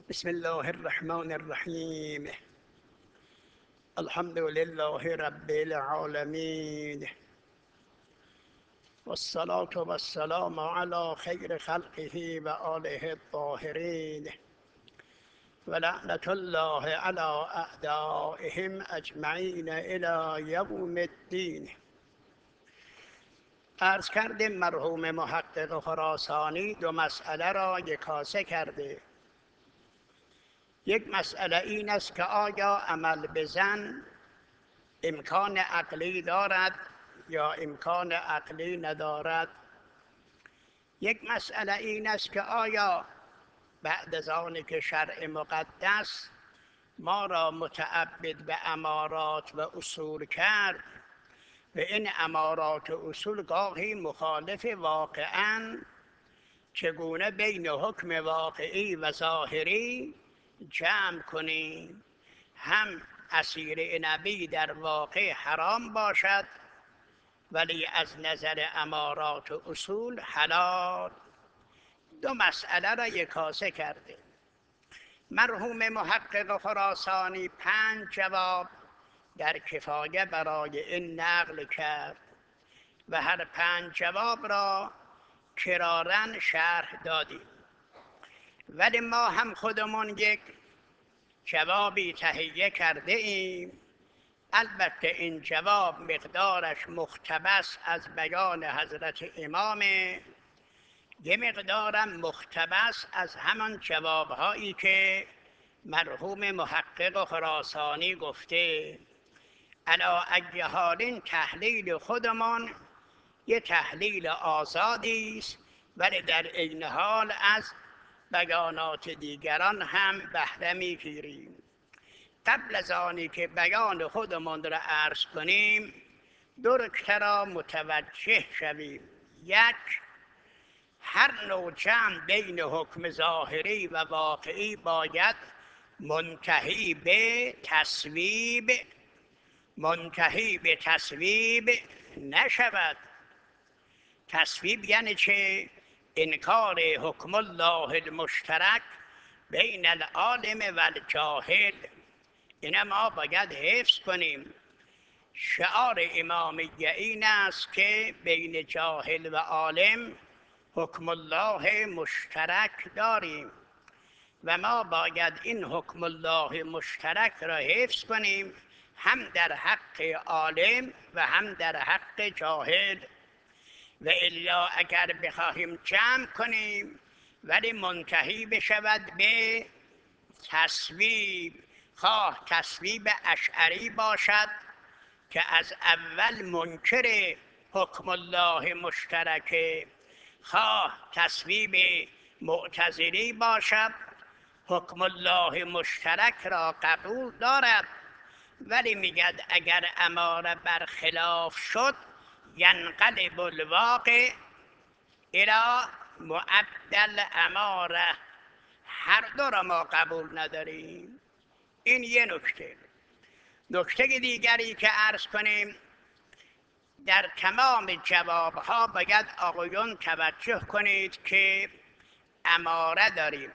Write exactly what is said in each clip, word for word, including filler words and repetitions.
بسم الله الرحمن الرحیم. الحمد لله رب العالمین والصلاة والسلام على خیر خلقه و آله الطاهرین و لعنة الله على اعدائهم اجمعین الی یوم الدین. عرض کردیم مرحوم محقق خراسانی دو مسئله را یکاسه کرده. یک مسئله این است که آیا عمل به زن امکان عقلی دارد یا امکان عقلی ندارد. یک مسئله این است که آیا بعد از آن که شرع مقدس ما را متعبد به امارات و اصول کرد و این امارات و اصول گاهی مخالف واقعاً، چگونه بین حکم واقعی و ظاهری جمع کنیم، هم اسیر نبی در واقع حرام باشد ولی از نظر امارات و اصول حلال. دو مسئله را یکاسه کرده. مرحوم محقق خراسانی پنج جواب در کفایه برای این نقل کرد و هر پنج جواب را کراراً شرح دادیم، ولی ما هم خودمون یک جوابی تهیه کرده ایم. البته این جواب مقدارش مقتبس از بیان حضرت امامه، یه مقدارم مقتبس از همان جوابهایی که مرحوم محقق خراسانی گفته. علی ای حال تحلیل خودمان یه تحلیل آزادی است، ولی در عین حال از بیانات دیگران هم بهره می‌گیریم. قبل از آنی که بیان خودمان را عرض کنیم دو نکته را متوجه شویم. یک، هر نوع جمع بین حکم ظاهری و واقعی باید منتهی به تصویب منتهی به تصویب نشود. تصویب یعنی چه؟ انکار حکم الله المشترک بین العالم و الجاهل. این ما باید حفظ کنیم. شعار امامیه این است که بین جاهل و عالم حکم الله مشترک داریم و ما باید این حکم الله مشترک را حفظ کنیم، هم در حق عالم و هم در حق جاهل. و الا اگر بخواهیم جمع کنیم ولی منتهی بشود به تصویب، خواه تصویب اشعری باشد که از اول منکر حکم الله مشترکه، خواه تصویب معتزلی باشد حکم الله مشترک را قبول دارد ولی میگد اگر اماره برخلاف شد ینقلب الواقع الی معدل اماره. هر دو را ما قبول نداریم. این یه نکته. نکته دیگری که عرض کنیم، در تمام جوابها باید آقایون توجه کنید که اماره داریم،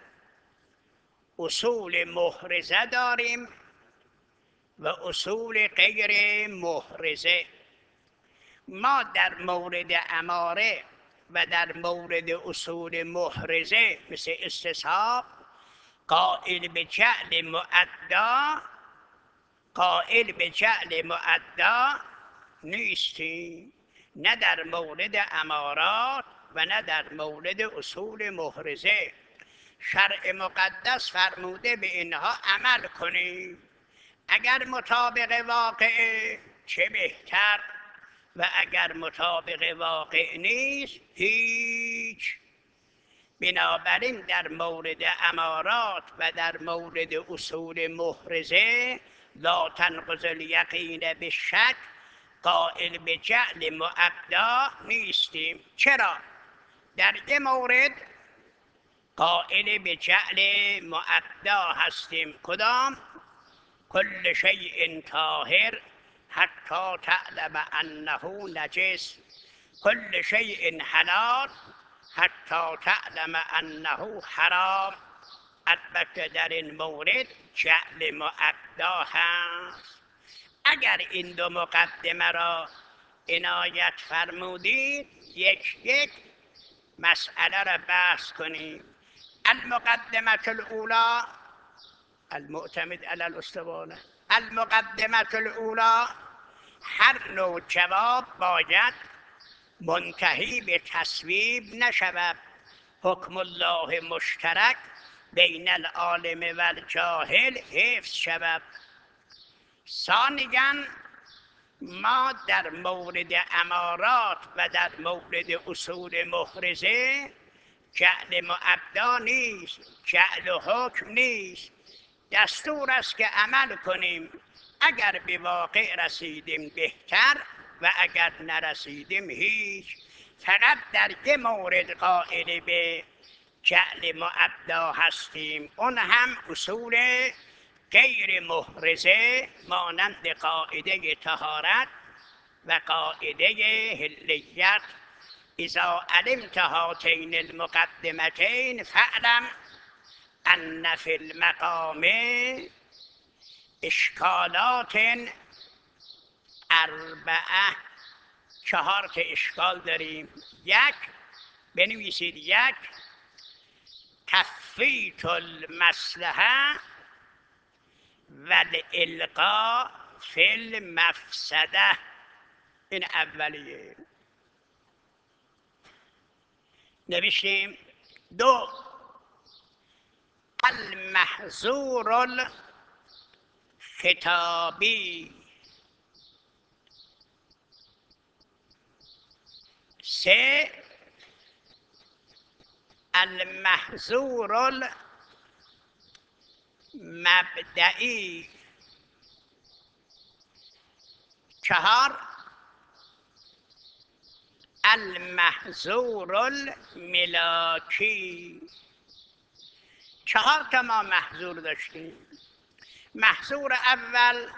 اصول محرزه داریم و اصول غیر محرزه. ما در مورد اماره و در مورد اصول محرزه مثل استصحاب قائل به جعل مؤدا قائل به جعل مؤدا نیستیم، نه در مورد امارات و نه در مورد اصول محرزه. شرع مقدس فرموده به اینها عمل کنید، اگر مطابق واقع چه بهتر و اگر مطابق واقع نیست هیچ. بنابراین در مورد امارات و در مورد اصول محرزه لا تنقض الیقین به شک قائل به جعل مؤدا نیستیم. چرا؟ در این مورد قائل به جعل مؤدا هستیم. کدام؟ کل شیء طاهر حتی تعلم انه نجس، کل شیء حلال حتی تعلم انه حرام. البته در این مورد جعل معدا هست. اگر این دو مقدمه را عنایت فرمودید یک یک مسئله را بحث کنیم. المقدمه الاولی المعتمد علی الاسطوانه. المقدمه الاولی، هر نوع جواب باید منتهی به تصویب نشود. حکم الله مشترک بین العالم و الجاهل حفظ شود. ثانیاً ما در مورد امارات و در مورد اصول محرزه جعل معدا نیست، جعل حکم نیست. دستور است که عمل کنیم. اگر به واقع رسیدیم بهتر و اگر نرسیدیم هیچ. فقط در یه مورد قائل به جعل معدا هستیم، اون هم اصول غیر محرزه مانند قاعده طهارت و قاعده حلیت. اذا علمت هاتین المقدمتین فاعلم ان فی المقام اشکالات اربعه. چهار تا اشکال داریم. یک، بنویسید، یک تفویت المصلحه و الالقاء فی المفسده. این اولیه. نوشتیم. دو، المحظور الخطابی. سه، المحظور المبدئی. چهار، المحظور الملاکی. چهار تا ما محظور داشتیم. محظور اول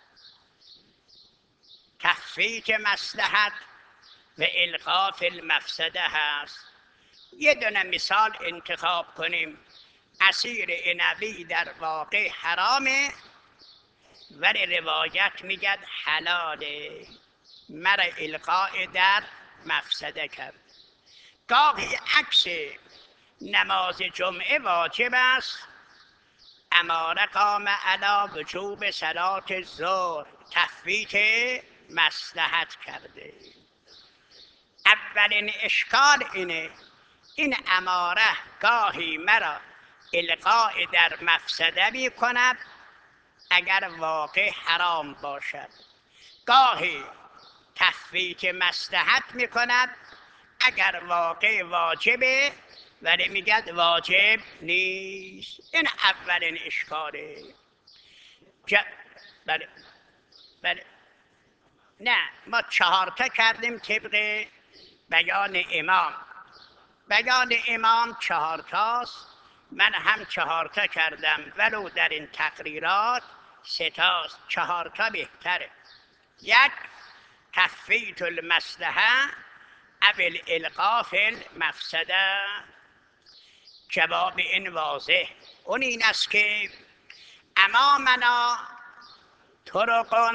تفویت مصلحت و القاء فی المفسده هست. یه دونه مثال انتخاب کنیم. عصیر عنبی در واقع حرامه ولی روایت میگد حلاله، مرا القاء در مفسده کرد. گاهی عکس نماز جمعه واجب است، اماره قام علی وجوب صلات الظهر، تفویت مصلحت کرده. اولین اشکال اینه، این اماره گاهی مرا القاء در مفسده می کند اگر واقع حرام باشد، گاهی تفویت مصلحت می کند اگر واقع واجبه ولی میگد واجب نیست. این اولین اشکاله. ج... بله بله نه، ما چهارتا کردیم طبق بیان امام. بیان امام چهارتاست، من هم چهارتا کردم ولو در این تقریرات سه تاست. چهارتا بهتره. یک، تفویت المصلحه او الالقاء فی المفسده. جواب این واضح. اون این است که امامنا طرق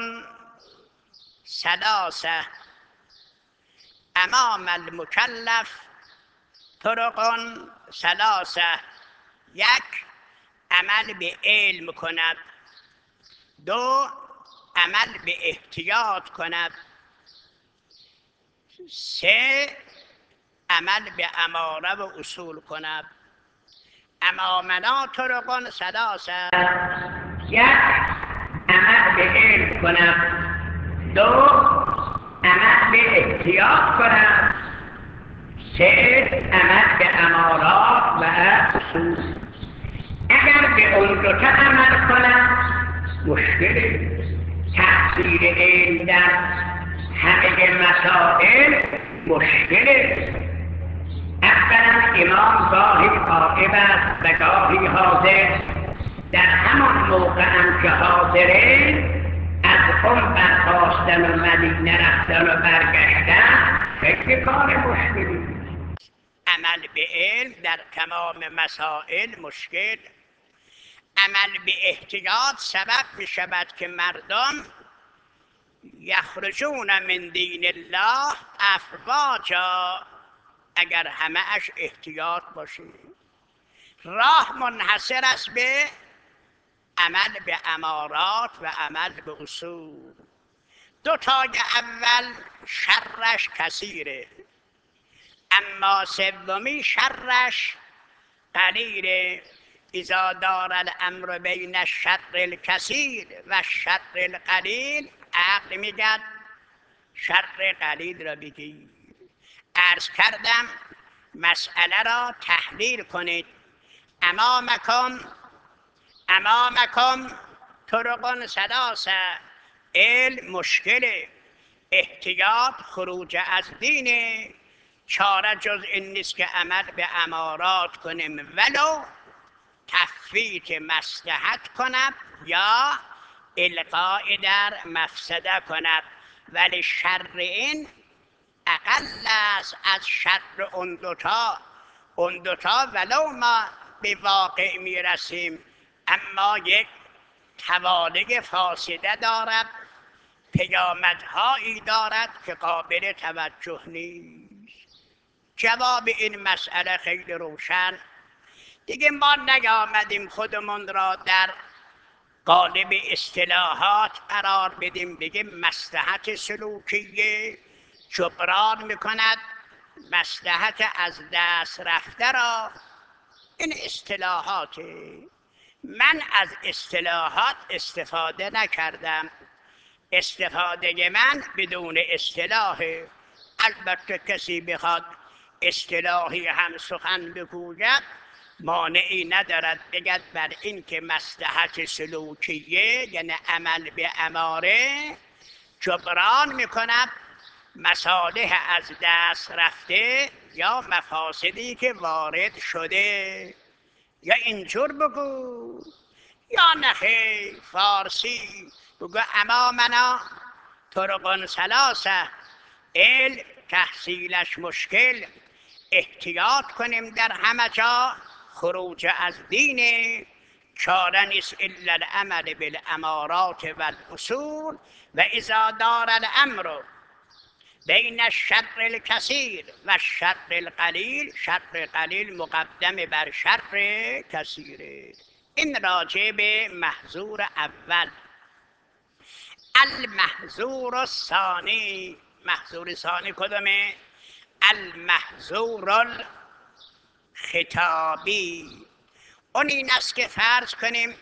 ثلاثه، امام المکلف طرق ثلاثه. یک، عمل به علم کند. دو، عمل به احتیاط کند. سه، عمل به اماره و اصول کند. امامنا طرق ثلاثه. یک، عمل به علم کند. دو، عمل به احتیاط کند. سه، عمل به امارات و اصول. اگر به اون دو تا عمل کند مشکل تحصیل علم در همه مسائل مشکله. اولا امام گاهی غائب است و گاهی حاضر. در همان موقع هم که حاضره از قم برخاستن و مدینه رفتن و برگشتن خیلی کار مشکلی. عمل به علم در تمام مسائل مشکل عمل به احتیاط سبب می شود که مردم یخرجون من دین الله افواجا، اگر همه اش احتیاط باشه. راه منحصر است به عمل به امارات و عمل به اصول. دو تای اول شرش کثیره، اما سومی شرش قلیله. اذا دار الامر بین الشر الکثیر و الشر القلیل، عقل میگد شر قلیل را بگیر. عرض کردم مسئله را تحلیل کنید. امامکم امامکم طرق ثلاثه. علم مشکل، احتیاط خروج از دین، چاره جز این نیست که عمل به امارات کنیم ولو تفویت مصلحت کند یا القاء در مفسده کند، ولی شر این اقل است از شر اون دوتا. اون دوتا ولو ما به واقع میرسیم، اما یک توالق فاسده دارد، پیامدهایی دارد که قابل توجه نیست. جواب این مسئله خیلی روشن. دیگه ما نیامدیم خودمون را در قالب اصطلاحات قرار بدیم، بگیم مصلحت سلوکیه جبران میکند مصلحت از دست رفته را. این اصطلاحاته. من از اصطلاحات استفاده نکردم، استفاده من بدون اصطلاحه. البته کسی بخواد اصطلاحی هم سخن بگوید مانعی ندارد بگد بر این که مصلحت سلوکیه یعنی عمل به اماره جبران میکند مصالح از دست رفته یا مفاسدی که وارد شده. یا اینجور بگو یا نخیر فارسی بگو امامنا طرق ثلاثه. علم تحصیلش مشکل، احتیاط کنیم در همه جا، خروج از دین، چاره نیست الا العمل بالامارات و الاصول. و اذا دار الامر بین الشر الکثیر و الشر القلیل، شر قلیل مقدم بر شر کثیره. این راجع به محظور اول. المحظور الثانی، محظور ثانی کدومه؟ المحظور الخطابی. اون این است که فرض کنیم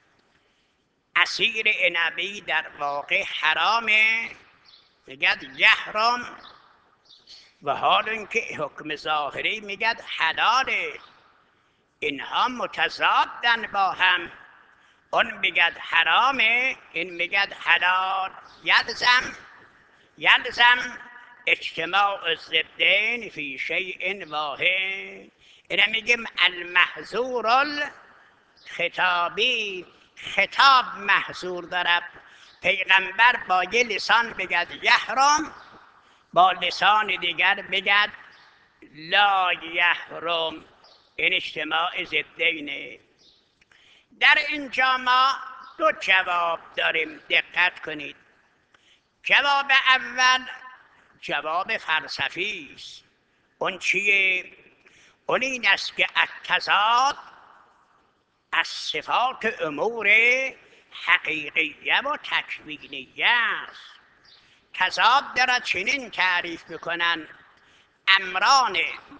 عصیر عنبی در واقع حرامه، میگد یحرم، و حال اینکه حکم ظاهری میگد حلاله. اینها متضادن با هم. اون میگد حرامه، این میگد حلال. یلزم یلزم اجتماع الضدین فی شیء واحد. اینه میگیم المحظور الخطابی. خطاب محظور دارد. پیغمبر با یه لسان بگد یحرم، با لسان دیگر بگد لا یحرم. این اجتماع ضدینه. در اینجا ما دو جواب داریم، دقت کنید. جواب اول جواب فلسفی است. اون چیه؟ اون این است که التضاد از صفات امور حقیقیه و تکوینیه است. تضاد را چنین تعریف میکنن: امران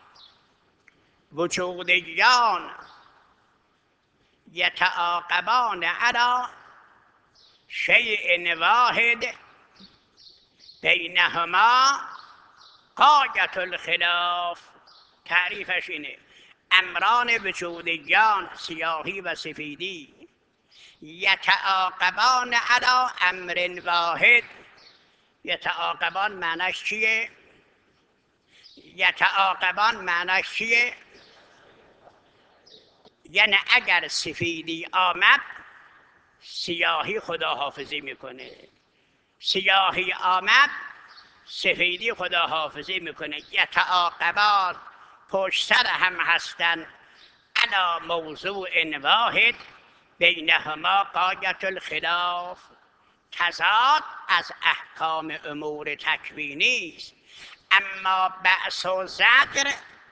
وجودیان یتعاقبان علی شیء واحد بینهما غایة الخلاف. تعریفش اینه: امران وجودیان، سیاهی و سفیدی، یتعاقبان علی امر واحد. یتعاقبان معناش چیه؟ یتعاقبان معناش چیه؟ یعنی اگر سفیدی آمد سیاهی خداحافظی میکنه، سیاهی آمد سفیدی خداحافظی میکنه. یتعاقبان پشت سر هم هستن علی موضوع واحد، بینهما غایت الخلاف، تضاد از احکام امور تکوینی است، اما بعث و زجر،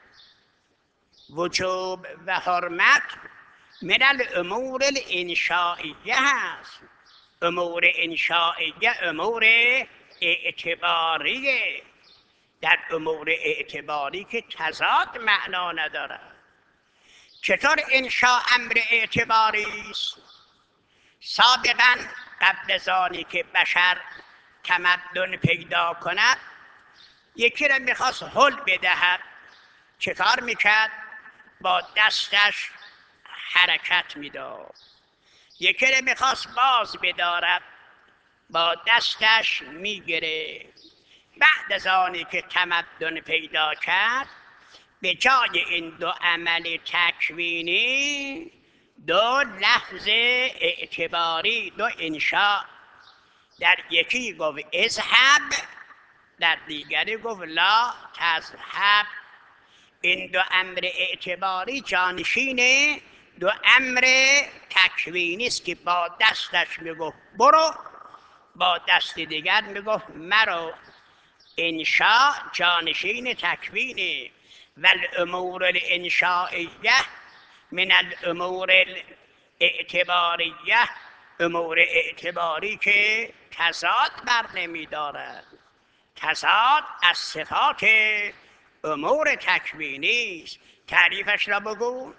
وجوب و حرمت من الامور الانشائیه هست. امور انشائیه امور اعتباریه، در امور اعتباری که تضاد معنا نداره. چطور انشاء امر اعتباری است؟ سابقا قبل از آنی که بشر تمدن پیدا کند، یکی را میخواست حل بدهد، چه کار میکرد؟ با دستش حرکت میداد. یکی را میخواست باز بدارد، با دستش میگرفت. بعد از آنی که تمدن پیدا کرد، به جای این دو عمل تکوینی، دو لفظ اعتباری، دو انشاء، در یکی گفت اذهب، در دیگری گفت لا تذهب. این دو امر اعتباری جانشین دو امر تکوینی است که با دستش میگفت برو، با دست دیگر میگفت مرو. انشاء جانشین تکوینه. و الامور الانشائیه من الامور الاعتباریه، امور اعتباری که تضاد بر نمی دارد. تضاد از صفات امور تکوینی است. تعریفش را بگو.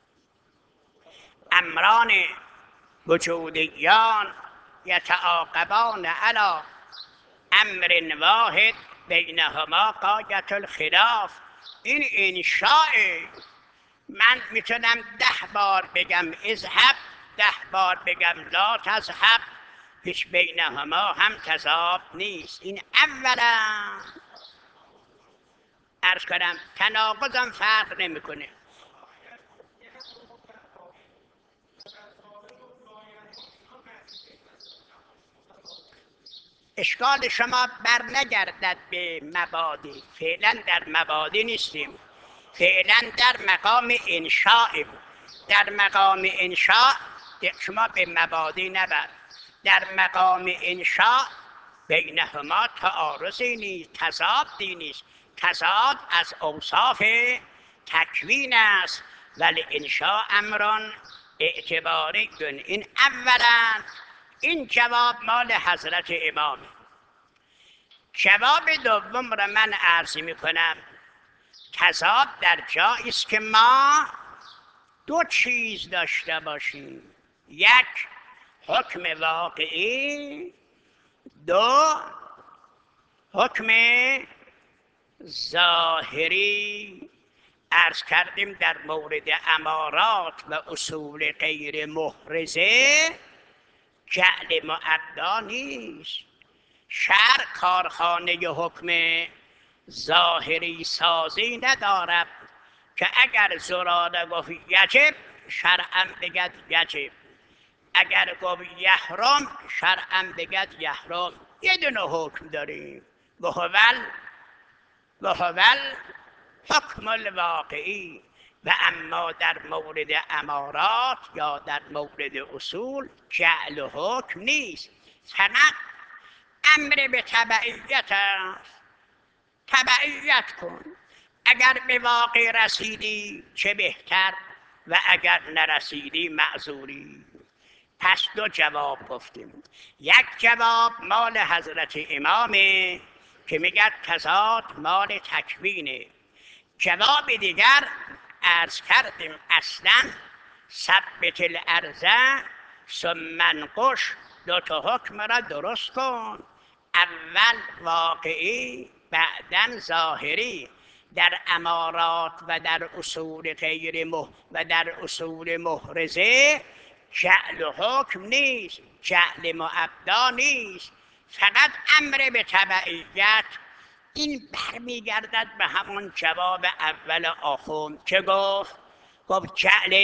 امران وجودیان یتعاقبان علی امر واحد بینهما غایت الخلاف. این انشاء. من میتونم ده بار بگم اذهب، ده بار بگم لا تذهب، هیچ بینهما هم تضاد نیست. این اولا عرض کنم تناقضم فرق نمیکنه. اشکال شما بر نگردد به مبادی. فعلا در مبادی نیستیم، فعلا در مقام انشاء. در مقام انشاء شما به مبادی نبر. در مقام انشاء بینهما تعارضی نیست، تضادی نیست. تضاد از اوصاف تکوین است، ولی انشاء امران اعتباری کن. این اولا. این جواب مال حضرت امام. جواب دوم را من عرض می کنم. تضاد در جایی است که ما دو چیز داشته باشیم: یک حکم واقعی، دو حکم ظاهری. عرض کردیم در مورد امارات و اصول غیر محرزه جعل معدا نیست. شرع کارخانه حکم ظاهری سازی ندارد که اگر زراره گفت یجب، شرعاً بگد یجب. اگر گفت یحرم، شرعاً بگد یحرم. یه دونه حکم داریم، وهول وهول حکم الواقعی. و اما در مورد امارات یا در مورد اصول جعل حکم نیست، فقط امر به تبعیت است. تبعیت کن. اگر به واقع رسیدی چه بهتر، و اگر نرسیدی معذوری. پس دو جواب گفتیم. یک جواب مال حضرت امامه که میگه تضاد مال تکوینه. جواب دیگر عرض کردیم اصلا ثبت الارض ثم انقش. دو تا حکم را درست کن، اول واقعی بعدن ظاهری. در امارات و در اصول غیر مح و در اصول محرزه جعل حکم نیست، جعل معبدا نیست، فقط امر به تبعیت. این برمیگردد به همون جواب اول آخوند که گفت گفت جعل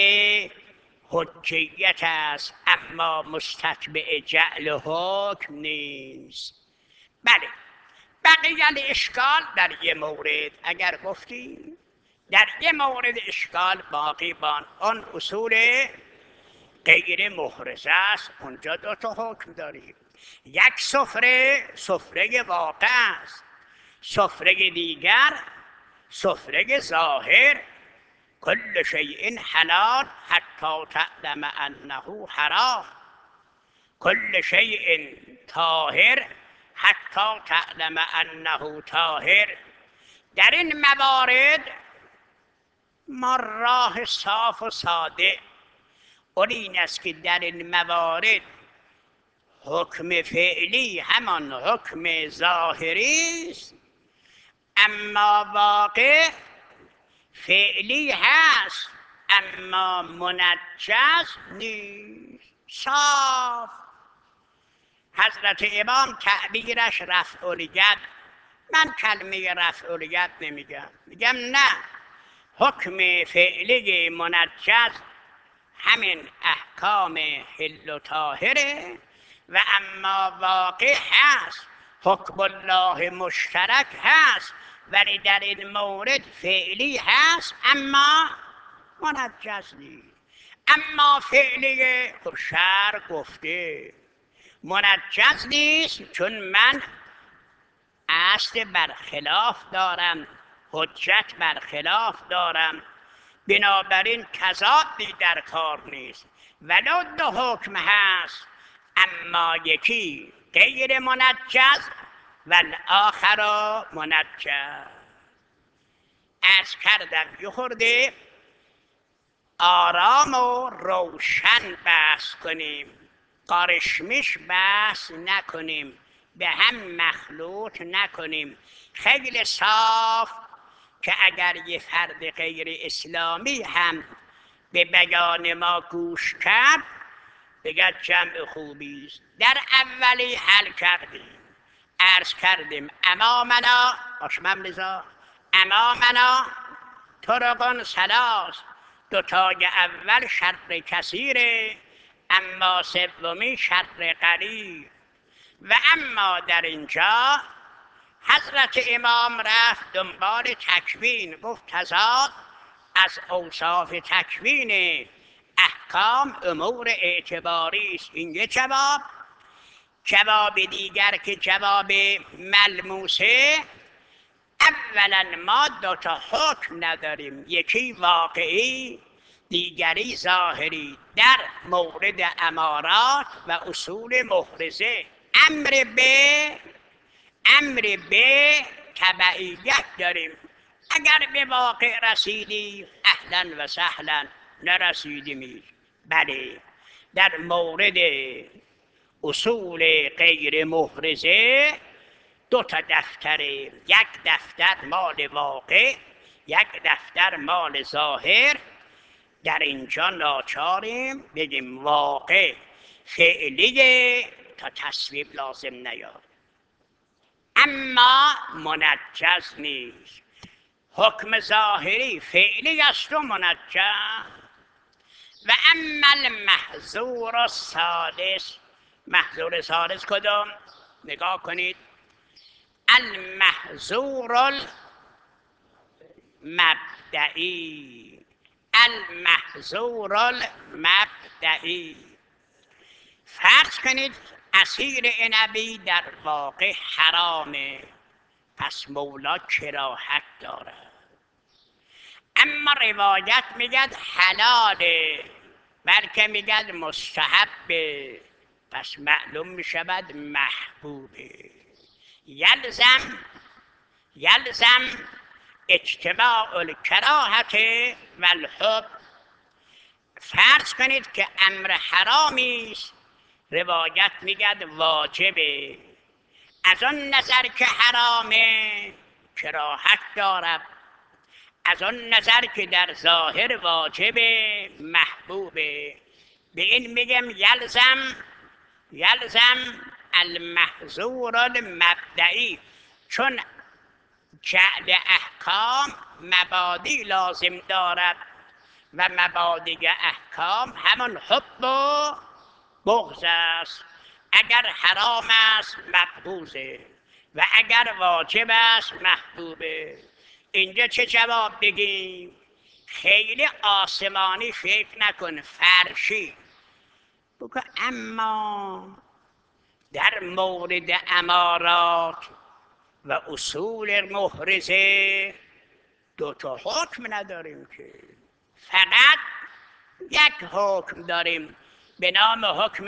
حجیت است، اما مستتبع جعل حکم نیست. بله، بقیه اشکال در یه مورد اگر گفتیم، در یه مورد اشکال باقی بان، آن اصول غیر محرزه است، اونجا دو تا حکم داریم. یک سفره سفره واقع است، سفره دیگر سفره ظاهر. کل شیء حلال حتی تعلم انه حرام، کل شیء طاهر حتی تعلم انه طاهر. در این موارد ما راه صاف و ساده اون این است که در این موارد حکم فعلی همان حکم ظاهری است، اما واقع فعلی هست اما منجز نیست، صاف. حضرت امام تعبیرش رفع الید، من کلمه رفع الید نمیگم، میگم نه، حکم فعلی منجز همین احکام حل و طاهره و اما واقع هست حکم الله مشترک هست، ولی در این مورد فعلی هست اما منجز نیست. اما فعلی خب شرع گفته منجز نیست، چون من اصل برخلاف دارم، حجت برخلاف دارم، بنابراین تضادی در کار نیست. ولو دو حکم هست اما یکی غیر منجز و الاخر منجز. عرض کردم یه خورده آرام و روشن بحث کنیم، قارشمش بحث نکنیم، به هم مخلوط نکنیم، خیلی صاف که اگر یه فرد غیر اسلامی هم به بیان ما گوش کرد بگه جمع خوبی است. در اولی حل کردیم، عرض کردیم امامنا آشمم رضا امامنا طرقان ثلاث، دوتای اول شر کثیره اما سومی شر قلیل. و اما در اینجا حضرت امام رفت دنبال تکوین، گفت تضاد از اوصاف تکوین احکام امور اعتباری است. این یه جواب. جواب دیگر که جواب ملموسه، اولا ما دو تا حکم نداریم، یکی واقعی دیگری ظاهری در مورد امارات و اصول محرزه. امر به امر به تبعیت داریم، اگر به واقع رسیدی اهلا و سهلا، نرسیدیم بله. در مورد اصول غیر محرزه دو تا دفتر، یک دفتر مال واقع، یک دفتر مال ظاهر. در اینجا ناچاریم بگیم واقع فعلیه تا تصویب لازم نیاد، اما منجز نیست. حکم ظاهری فعلی است و منجز. و اما المحظور الثالث، محظور ثالث کدوم؟ نگاه کنید، المحظور المبدئی، المحظور المبدئی. فرض کنید عصیر عنبی در واقع حرامه، پس مولا کراهت دارد، اما روایت میگد حلاله، بلکه میگد مستحبه، پس معلوم میشود محبوبه. یلزم یلزم اجتماع الکراهت و الحب. فرض کنید که امر حرامی است، روایت میگد واجبه، از آن نظر که حرامه کراهت دارد، از آن نظر که در ظاهر واجبه محبوبه. به این میگم یلزم یلزم المحظور المبدئی، چون جعل احکام مبادی لازم دارد و مبادی احکام همان حب و بغض است. اگر حرام است مقبوضه و اگر واجب است محبوبه. اینجا چه جواب بگیم؟ خیلی آسمانی فکر نکن، فرشی. بگو اما در مورد امارات و اصول محرزه دو تا حکم نداریم که، فقط یک حکم داریم به نام حکم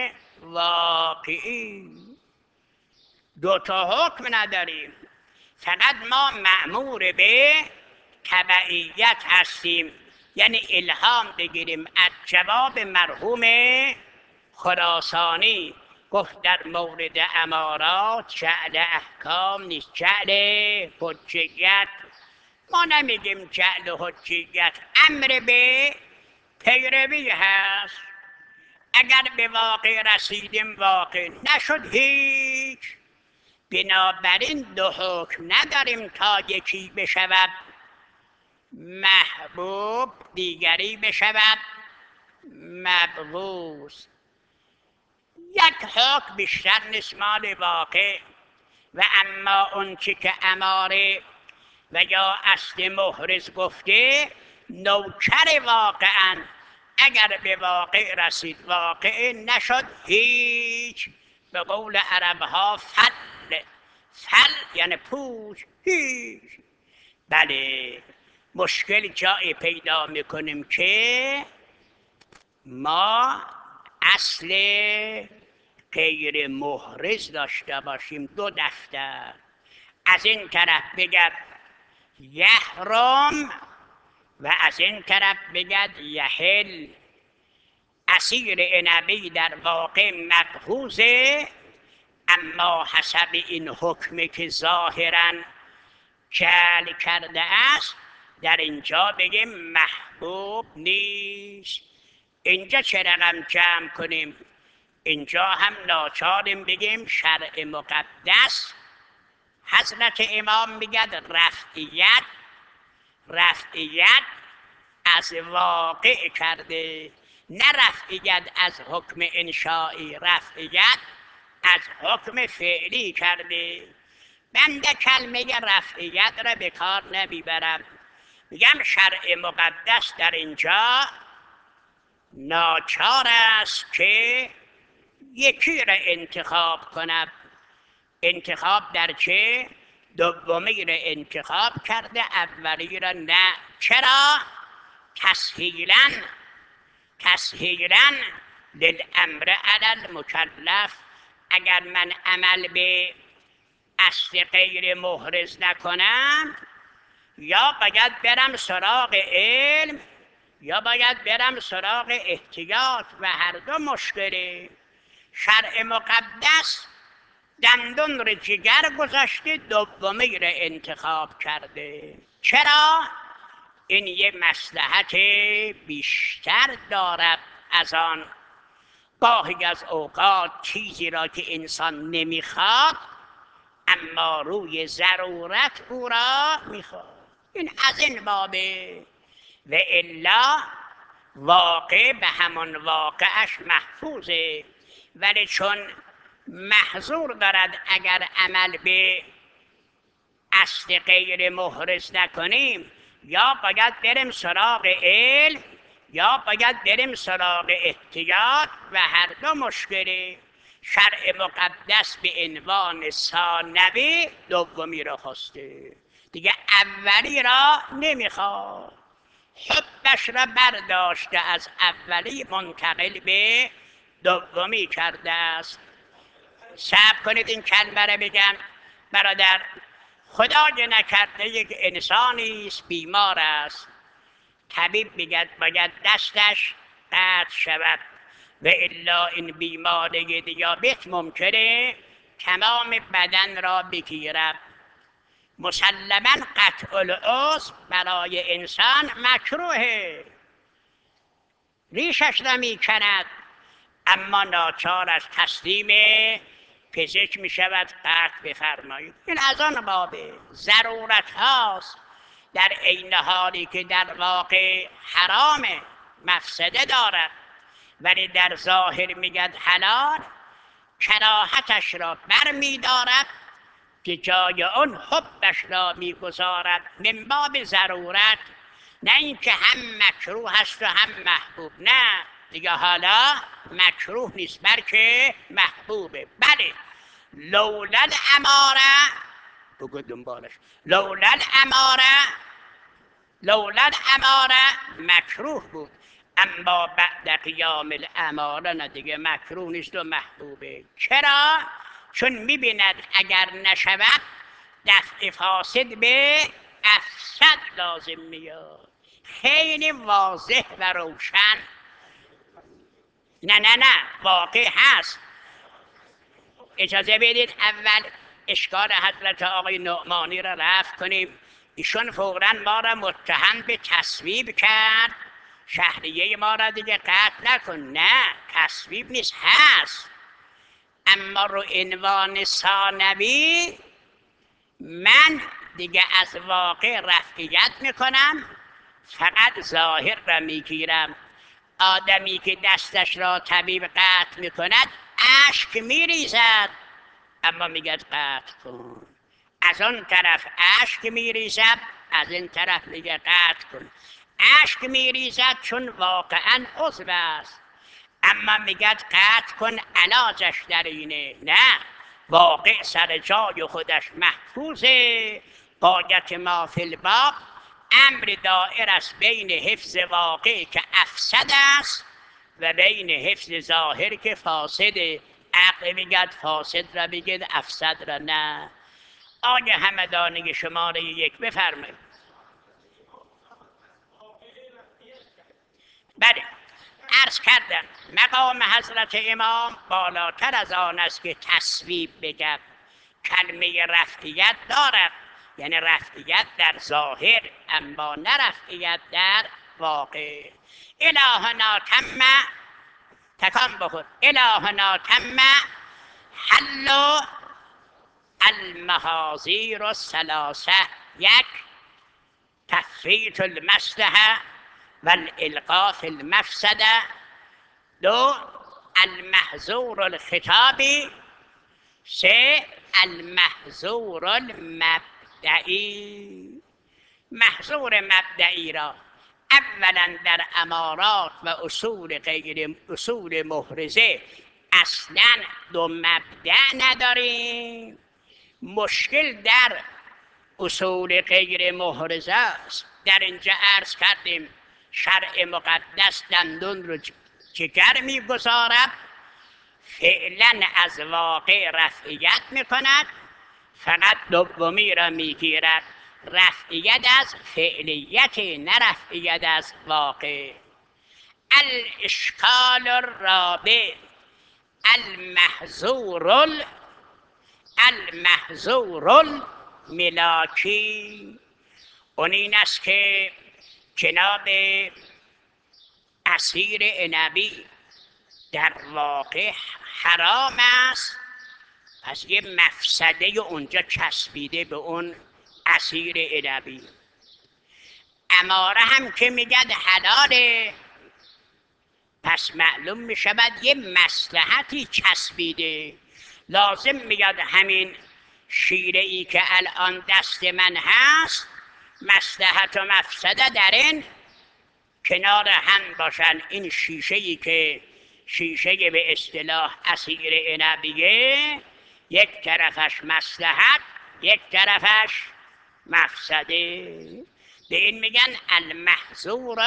واقعی. دو تا حکم نداریم، فقط ما مأمور به تبعیت هستیم، یعنی الهام بگیریم از جواب مرحوم خراسانی. گفت در مورد امارات جعل احکام نیست، جعل حجیت. ما نمیگیم جعل حجیت، امر به پیروی هست. اگر به واقع رسیدیم واقع، نشد هیچ. بنابراین دو حکم نداریم تا یکی بشود محبوب دیگری بشود مبغوض. یک حکم بیشتر نیست مال واقع. و اما اون چی که اماره و یا اصل محرز گفته نوکر واقعا، اگر به واقع رسید واقع، نشد هیچ. به قول عرب ها فل، فل یعنی پوچ، هیچ. بله، مشکل جایی پیدا میکنیم که ما اصل غیر محرز داشته باشیم. دو دفتر، از این طرف بگد یحرم و از این طرف بگد یحل. عصیر عنبی در واقع مبغوضه، اما حسب این حکمی که ظاهراً جعل کرده است در اینجا بگیم محبوب نیست. اینجا چه رقم جمع کنیم؟ اینجا هم ناچاریم بگیم شرع مقدس. حضرت امام میگد رفعیت، رفعیت از واقع کرده، نه رفعیت از حکم انشائی، رفعیت از حکم فعلی کرده. بنده کلمه رفعیت را به کار نمیبرم، میگم شرع مقدس در اینجا ناچار است که یکی را انتخاب کند. انتخاب در چه؟ دومی را انتخاب کرده، اولی را نه. چرا؟ تسهیلاً، تسهیلاً للامر علی المکلف. اگر من عمل به اصل غیر محرز نکنم، یا باید برم سراغ علم یا باید برم سراغ احتیاط، و هر دو مشکله. شرع مقدس دندون رو جگر گذاشته، دومی رو انتخاب کرده. چرا؟ این یه مصلحت بیشتر دارد از آن. گاهی از اوقات چیزی را که انسان نمیخواد اما روی ضرورت او را میخواد، این از این بابه. و الا واقع به همان واقعش محفوظه، ولی چون محظور دارد اگر عمل به اصل غیر محرز نکنیم، یا باید بریم سراغ علم یا باید بریم سراغ احتیاط، و هر دو مشکله. شرع مقدس به عنوان ثانوی دومی را خواسته، دیگه اولی را نمیخواد. حبش را برداشته، از اولی منتقل به دومی کرده است. صبر کنید این کلمه را بگم برادر. خدای نکرده یک انسانی است بیمار است، طبیب میگد باید دستش قطع شود و الا این بیماری دیابت ممکنه تمام بدن را بگیرد. مسلما قطع العضو برای انسان مکروهه، ریشش را میکند، اما ناچار از تسلیم پزشک می شود قطع بفرمایید. این از آن بابه ضرورت هاست، در عین حالی که در واقع حرام مفسده دارد ولی در ظاهر میگد حلال، کراهتش را بر می دارد که جای اون حبش را می گذارد من باب ضرورت، نه اینکه هم مکروه است و هم محبوب. نه، دیگه حالا مکروه نیست بلکه محبوبه. بله لولا الاماره، بگو دنبالش، لولا الاماره، لولا الاماره مکروه بود، اما بعد قیام الاماره نه دیگه مکروه نیست و محبوبه. چرا؟ چون میبیند اگر نشود دفع فاسد به افسد لازم میاد. خیلی واضح و روشن. نه نه نه واقع هست. اجازه بدید اول اشکال حضرت آقای نعمانی را رفع کنیم. ایشون فوراً ما را متهم به تصویب کرد، شهریه ما را دیگه قطع نکن. نه تصویب نیست، هست، اما رو عنوان ثانوی من دیگه از واقع رفعیت میکنم، فقط ظاهر را میگیرم. آدمی که دستش را طبیب قطع میکند اشک میریزد، اما میگد قطع کن. از اون طرف اشک میریزد، از این طرف میگه قطع کن. اشک میریزد چون واقعا عضو است، اما میگد قطع کن علاجش در اینه. نه، واقع سر جای خودش محفوظه. غایت ما فی الباب امر دائر است بین حفظ واقع که افسد است و بین حفظ ظاهر که فاسده. عقل میگد فاسد را بگید، افسد را نه. آیه همدانی شماره یک بفرمایید. بله عرض کردم مقام حضرت امام بالاتر از آن است که تصویب بگد. کلمه رفعیت دارد، یعنی رفعیت در ظاهر، اما نه رفعیت در واقع. الهنا تم، تکان بخور، الهنا تم حل المحاذیر الثلاثه. یک، تفریط المصلحه و الالقاء فی المفسده. دو، المحظور الخطابی. سه، المحظور المبدئی. محظور مبدئی را اولا در امارات و اصول غیر اصول محرزه اصلا دو مبدأ نداریم. مشکل در اصول غیر محرزه است. در اینجا عرض کردیم شرع مقدس دندون رو جگر میگذارد، فعلا از واقع رفعیت میکند، فقط دومی را میگیرد، رفعیت از فعلیت نه رفعیت از واقع. الاشکال الرابع المحظور المحظور الملاکی. اون این است که جناب عصیر عنبی در واقع حرام است، پس یه مفسده اونجا چسبیده به اون عصیر عنبی. اماره هم که میگد حلاله، پس معلوم میشود یه مصلحتی چسبیده. لازم میگد همین شیره ای که الان دست من هست مصلحت و مفسده در این کنار هم باشن. این شیشه ای که شیشه به اصطلاح عصیر عنبیه، یک طرفش مصلحت یک طرفش مفسده. به این میگن المحظور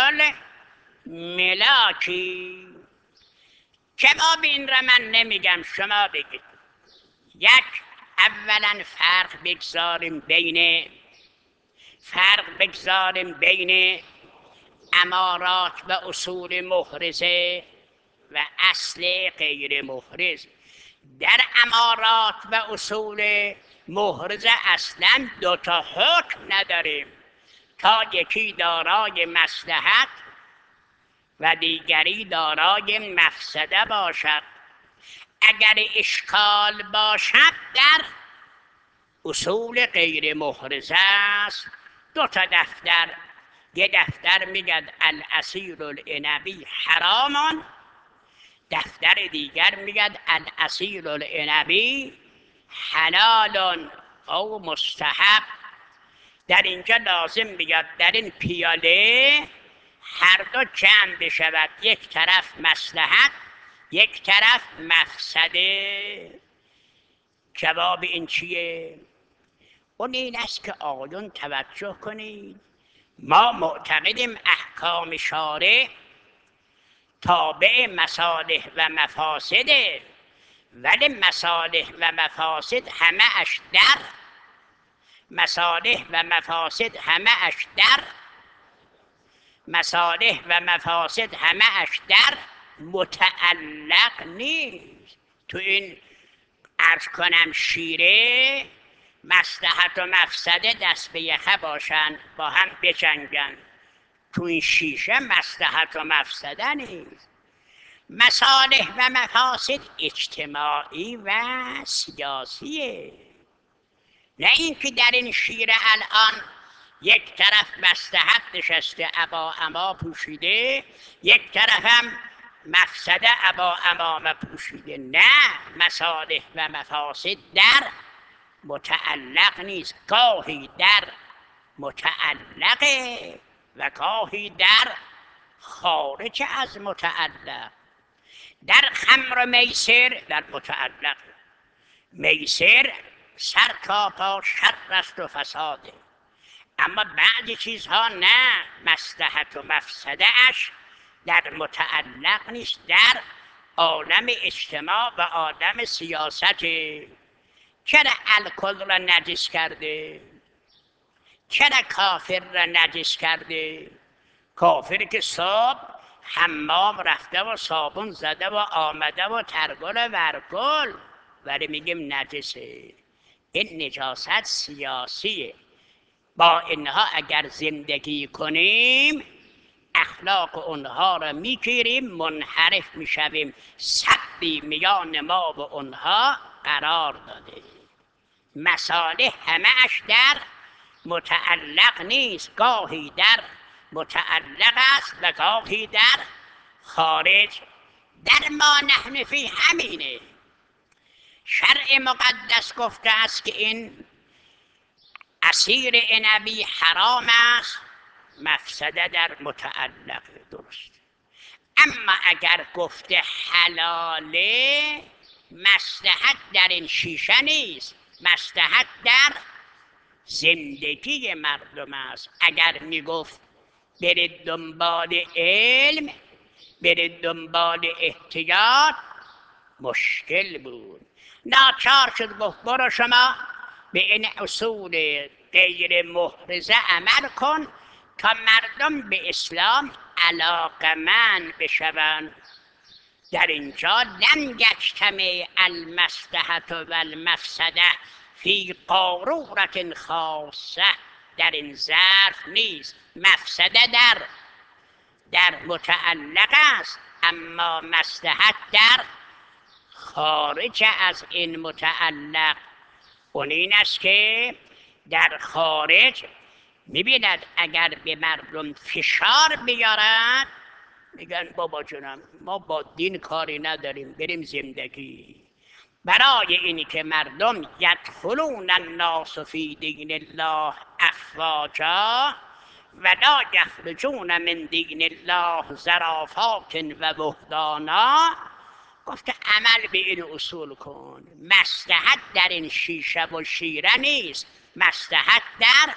الملاکی. جواب این را من نمیگم، شما بگید. یک، اولا فرق بگذاریم بین فرق بگذاریم بین امارات و اصول محرزه و اصل غیر محرز. در امارات و اصول محرزه اصلا دو تا حکم نداریم، تا یکی دارای مصلحت و دیگری دارای مفسده باشد. اگر اشکال باشد در اصول غیر محرزه است، دو تا دفتر، یه دفتر میگد العصیر العنبی حرامان، دفتر دیگر میگد العصیر العنبی حلال او مستحب. در اینجا لازم میگد در این پیاله هر دو جمع بشود، یک طرف مصلحت یک طرف مفسده. جواب این چیه؟ اون این است که آقایون توجه کنید، ما معتقدیم احکام شارع تابع مصالح و مفاسده، ولی مصالح و مفاسد همه اش در مصالح و مفاسد همه اش در مصالح و مفاسد همه اش در متعلق نیست. تو این عرض کنم شیره مصلحت و مفسده دست به یخه باشن با هم بجنگن، تو این شیشه مصلحت و مفسده نیست. مصالح و مفاسد اجتماعی و سیاسیه، نه اینکه در این شیره الان یک طرف مصلحت نشسته ابا اما پوشیده، یک طرف هم مفسده ابا امامه پوشیده. نه، مصالح و مفاسد در متعلق نیست، گاهی در متعلقه و گاهی در خارج از متعلق. در خمر و میسر در متعلق، میسر سر تا پا شر است و فساده، اما بعضی چیزها نه، مصلحت و مفسده اش در متعلق نیست، در عالم اجتماع و عالم سیاست. چرا الکل را نجس کرده؟ چرا کافر را نجس کرده؟ کافر که صبح حمام رفته و صابون زده و آمده و ترگل و ورگل، ولی میگیم نجسه. این نجاست سیاسیه. با اینها اگر زندگی کنیم اخلاق اونها را میگیریم، منحرف میشویم، سدی میان ما و اونها قرار داده. مصالح همه اش در متعلق نیست، گاهی در متعلق است و گاهی در خارج. در ما نحن فی همینه. شرع مقدس گفته است که این عصیر عنبی حرام است، مفسده در متعلق درست. اما اگر گفته حلاله، مصلحت در این شیشه نیست، مصلحت در زندگی مردم است. اگر میگفت برید دنبال علم، برید دنبال احتیاط، مشکل بود. ناچار شد گفت برو شما به این اصول غیر محرزه عمل کن تا مردم به اسلام علاقمند بشوند. در اینجا لم یجتمع المصلحة و المفسده فی قارورة خاصه، در این ظرف نیست. مفسده در در متعلق است، اما مصلحت در خارج از این متعلق. اون این است که در خارج میبیند اگر به مردم فشار بیارد میگن بابا جونم ما با دین کاری نداریم، بریم زندگی. برای اینی که مردم یدخلون الناس فی دین الله افواجا و لا یخرجون من دین الله زرافات و بهتانا، گفته عمل به این اصول کن. مصلحت در این شیشه و شیره نیست، مصلحت در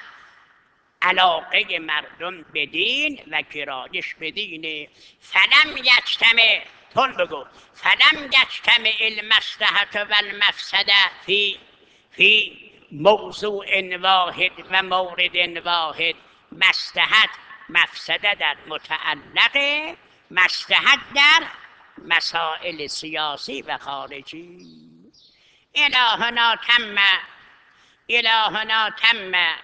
علاقه مردم به دین و گرایش به دینه. فلم یجتمع، تون بگو، فلم یجتمع المصلحة و المفسده فی فی موضوع واحد و مورد واحد. مصلحت مفسده در متعلقه، مصلحت در مسائل سیاسی و خارجی. الهنا تم الهنا تم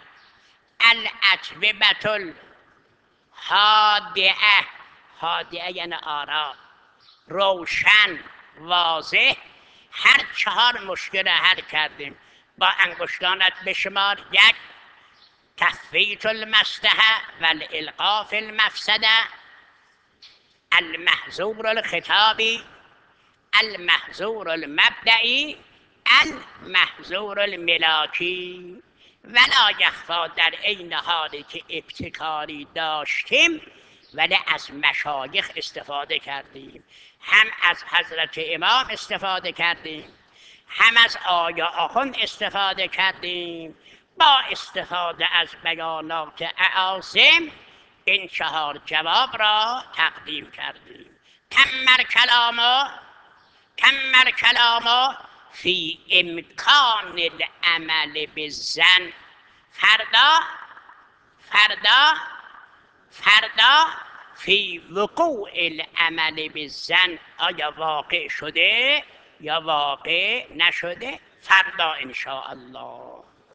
الاجوبة الهادئه، هادئه یعنی آرا، روشن، واضح. هر چهار مشکل حل کردیم. با انگشتانت بشمار: یک، تثبیت المصلحه و الالقاء فی المفسده، المحظور الخطابی، المحظور المبدئی، المحظور الملاکی. ولا یخفی در عین حالی که ابتکاری داشتیم ولی از مشایخ استفاده کردیم، هم از حضرت امام استفاده کردیم، هم از آیا آخوند استفاده کردیم. با استفاده از بیانات اعاصم این چهار جواب را تقدیم کردیم. تمر کلاما تمر کلاما فی امکان العمل بالظن. فردا فردا فردا فی وقوع العمل بالظن، آیا واقع شده یا واقع نشده؟ فردا ان شاء الله.